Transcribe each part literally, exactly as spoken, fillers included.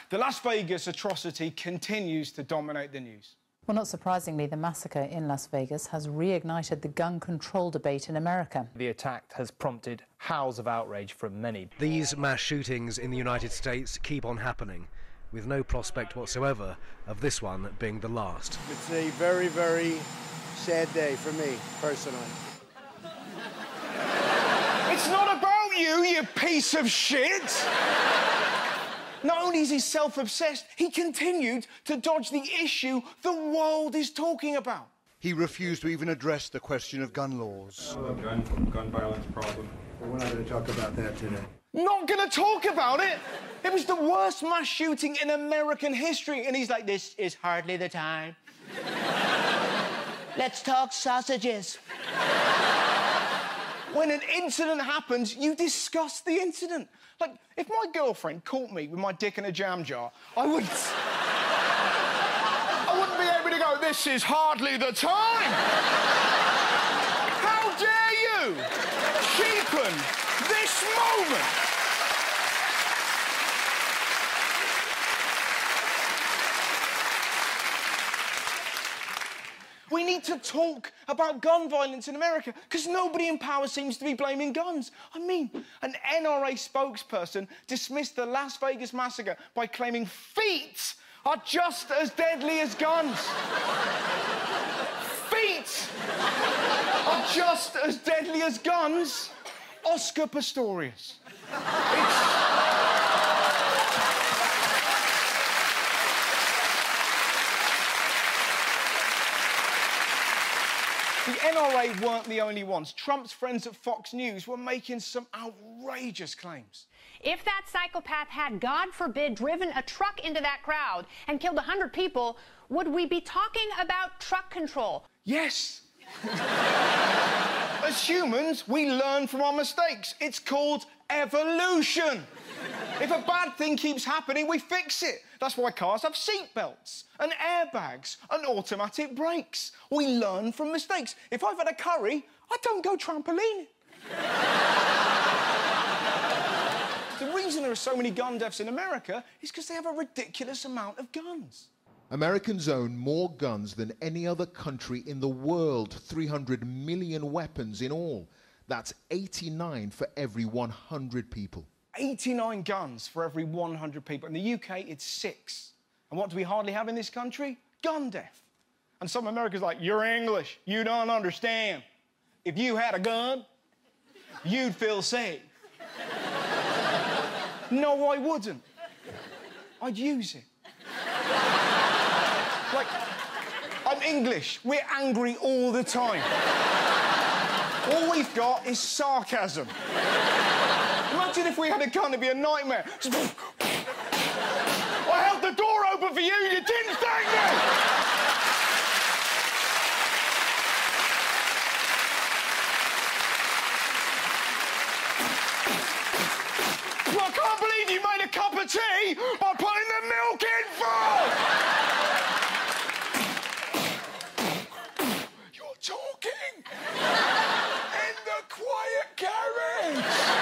The Las Vegas atrocity continues to dominate the news. Well, not surprisingly, the massacre in Las Vegas has reignited the gun control debate in America. The attack has prompted howls of outrage from many. These mass shootings in the United States keep on happening, with no prospect whatsoever of this one being the last. It's a very, very sad day for me, personally. It's not about you, you piece of shit! Not only is he self-obsessed, he continued to dodge the issue the world is talking about. He refused to even address the question of gun laws. Oh, gun, gun violence problem. Well, we're not going to talk about that today. Not gonna talk about it? It was the worst mass shooting in American history, and he's like, this is hardly the time. Let's talk sausages. When an incident happens, you discuss the incident. Like, if my girlfriend caught me with my dick in a jam jar, I wouldn't... I wouldn't be able to go, this is hardly the time! How dare you cheapen this moment? We need to talk about gun violence in America because nobody in power seems to be blaming guns. I mean, an N R A spokesperson dismissed the Las Vegas massacre by claiming feet are just as deadly as guns. Feet are just as deadly as guns. Oscar Pistorius. It's... The N R A weren't the only ones. Trump's friends at Fox News were making some outrageous claims. If that psychopath had, God forbid, driven a truck into that crowd and killed one hundred people, would we be talking about truck control? Yes. As humans, we learn from our mistakes. It's called evolution. If a bad thing keeps happening, we fix it. That's why cars have seat belts and airbags and automatic brakes. We learn from mistakes. If I've had a curry, I don't go trampolining. The reason there are so many gun deaths in America is because they have a ridiculous amount of guns. Americans own more guns than any other country in the world. three hundred million weapons in all. That's eighty-nine for every one hundred people. eighty-nine guns for every one hundred people. In the U K, it's six. And what do we hardly have in this country? Gun death. And some Americans are like, you're English, you don't understand. If you had a gun, you'd feel safe. No, I wouldn't. I'd use it. Like, I'm English. We're angry all the time. All we've got is sarcasm. Imagine if we had a gun, it'd be a nightmare. I held the door open for you, you didn't thank me! Well, I can't believe you made a cup of tea by putting the milk in first! You're talking in the quiet carriage!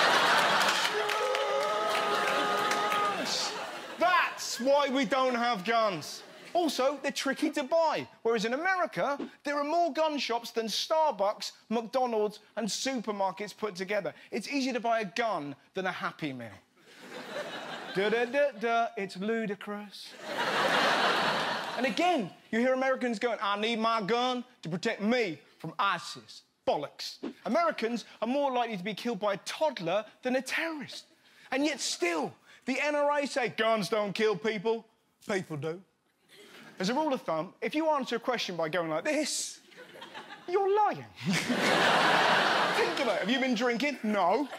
That's why we don't have guns. Also, they're tricky to buy, whereas in America, there are more gun shops than Starbucks, McDonald's and supermarkets put together. It's easier to buy a gun than a Happy Meal. Da-da-da-da, it's ludicrous. And again, you hear Americans going, I need my gun to protect me from ISIS. Bollocks. Americans are more likely to be killed by a toddler than a terrorist. And yet still, the N R A say guns don't kill people. People do. As a rule of thumb, if you answer a question by going like this, you're lying. Think about it. Have you been drinking? No.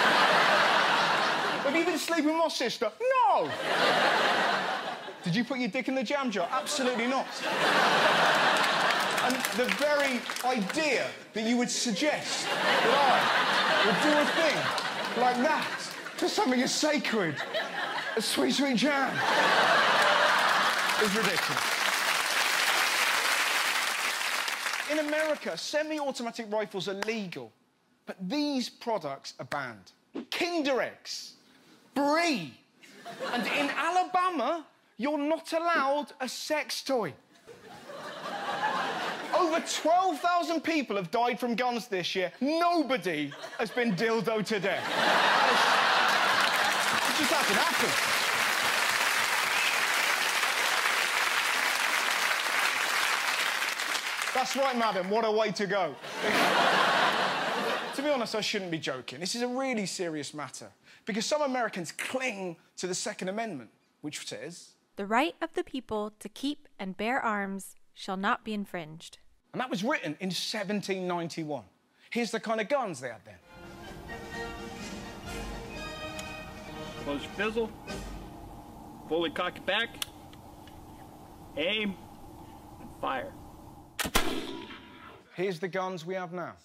Have you been sleeping with my sister? No. Did you put your dick in the jam jar? Absolutely not. And the very idea that you would suggest that I would do a thing like that to something as sacred as sweet, sweet jam is ridiculous. In America, semi-automatic rifles are legal, but these products are banned. Kinder Eggs, Brie, and in Alabama, you're not allowed a sex toy. Over twelve thousand people have died from guns this year. Nobody has been dildoed to death. It just hasn't happened. That's right, madam. What a way to go. To be honest, I shouldn't be joking. This is a really serious matter because some Americans cling to the Second Amendment, which says... The right of the people to keep and bear arms shall not be infringed. And that was written in seventeen ninety-one. Here's the kind of guns they had then. Close your fizzle. Fully cock it back. Aim. And fire. Here's the guns we have now.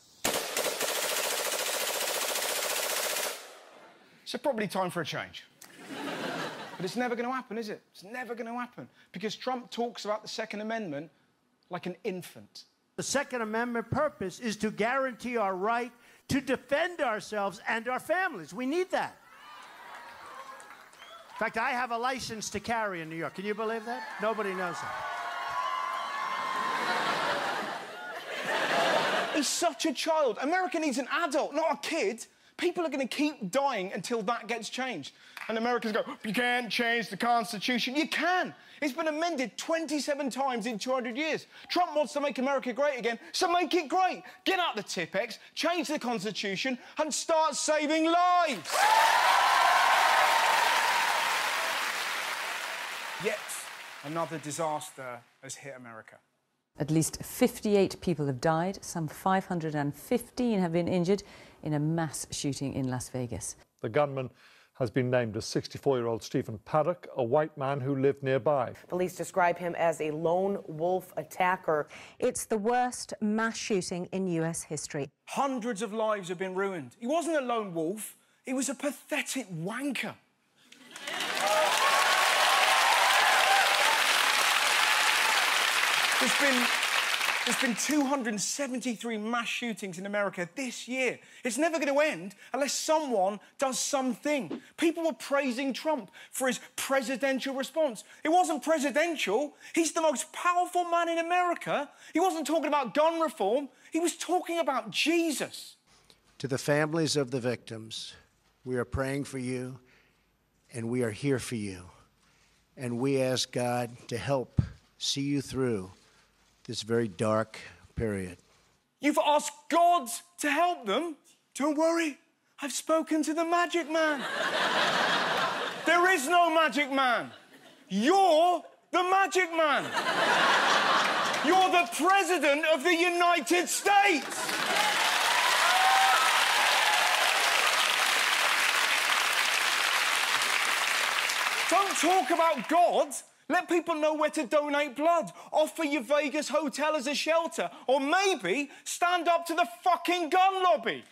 So probably time for a change. But it's never going to happen, is it? It's never going to happen. Because Trump talks about the Second Amendment like an infant. The Second Amendment purpose is to guarantee our right to defend ourselves and our families. We need that. In fact, I have a license to carry in New York. Can you believe that? Nobody knows that. He's such a child. America needs an adult, not a kid. People are going to keep dying until that gets changed. And Americans go, you can't change the Constitution. You can. It's been amended twenty-seven times in two hundred years. Trump wants to make America great again, so make it great. Get out the Tipp-Ex, change the Constitution, and start saving lives. Yet another disaster has hit America. At least fifty-eight people have died, some five hundred fifteen have been injured in a mass shooting in Las Vegas. The gunman has been named as sixty-four-year-old Stephen Paddock, a white man who lived nearby. Police describe him as a lone wolf attacker. It's the worst mass shooting in U S history. Hundreds of lives have been ruined. He wasn't a lone wolf, he was a pathetic wanker. There's been, there's been two hundred seventy-three mass shootings in America this year. It's never going to end unless someone does something. People were praising Trump for his presidential response. It wasn't presidential. He's the most powerful man in America. He wasn't talking about gun reform. He was talking about Jesus. To the families of the victims, we are praying for you, and we are here for you. And we ask God to help see you through this very dark period. You've asked God to help them? Don't worry, I've spoken to the magic man. There is no magic man. You're the magic man. You're the President of the United States. Don't talk about God. Let people know where to donate blood. Offer your Vegas hotel as a shelter. Or maybe stand up to the fucking gun lobby.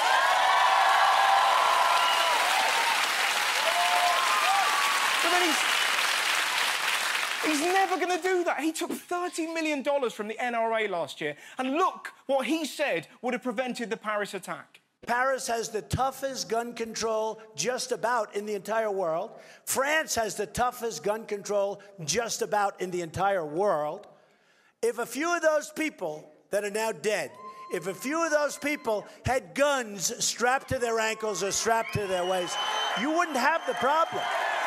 But then he's... He's never going to do that. He took thirty million dollars from the N R A last year. And look what he said would have prevented the Paris attack. Paris has the toughest gun control just about in the entire world. France has the toughest gun control just about in the entire world. If a few of those people that are now dead, if a few of those people had guns strapped to their ankles or strapped to their waist, you wouldn't have the problem.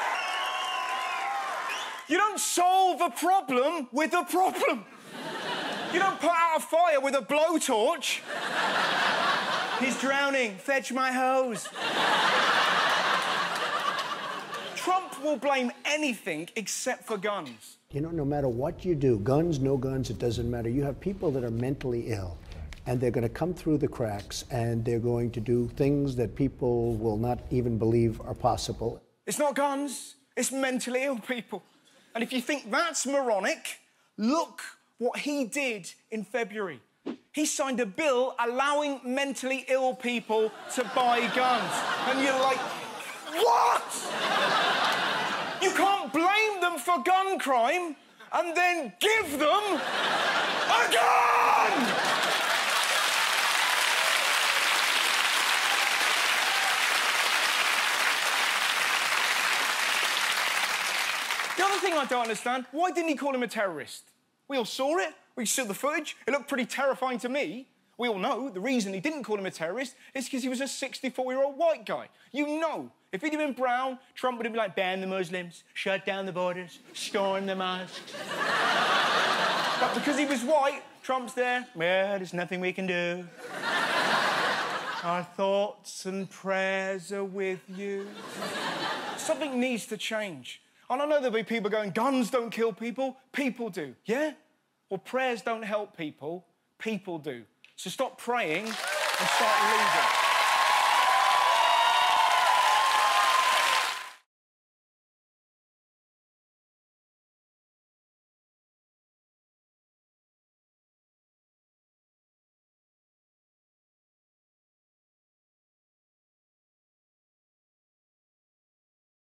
You don't solve a problem with a problem. You don't put out a fire with a blowtorch. He's drowning. Fetch my hose. Trump will blame anything except for guns. You know, no matter what you do, guns, no guns, it doesn't matter. You have people that are mentally ill, and they're going to come through the cracks, and they're going to do things that people will not even believe are possible. It's not guns, it's mentally ill people. And if you think that's moronic, look what he did in February. He signed a bill allowing mentally ill people to buy guns. And you're like, what? You can't blame them for gun crime and then give them a gun! The other thing I don't understand, why didn't he call him a terrorist? We all saw it. We saw the footage. It looked pretty terrifying to me. We all know the reason he didn't call him a terrorist is because he was a sixty-four-year-old white guy. You know, if he'd have been brown, Trump would have been like, ban the Muslims, shut down the borders, storm the mosques. But because he was white, Trump's there, well, there's nothing we can do. Our thoughts and prayers are with you. Something needs to change. And I know there'll be people going, guns don't kill people, people do. Yeah? Well, prayers don't help people, people do. So stop praying and start leading.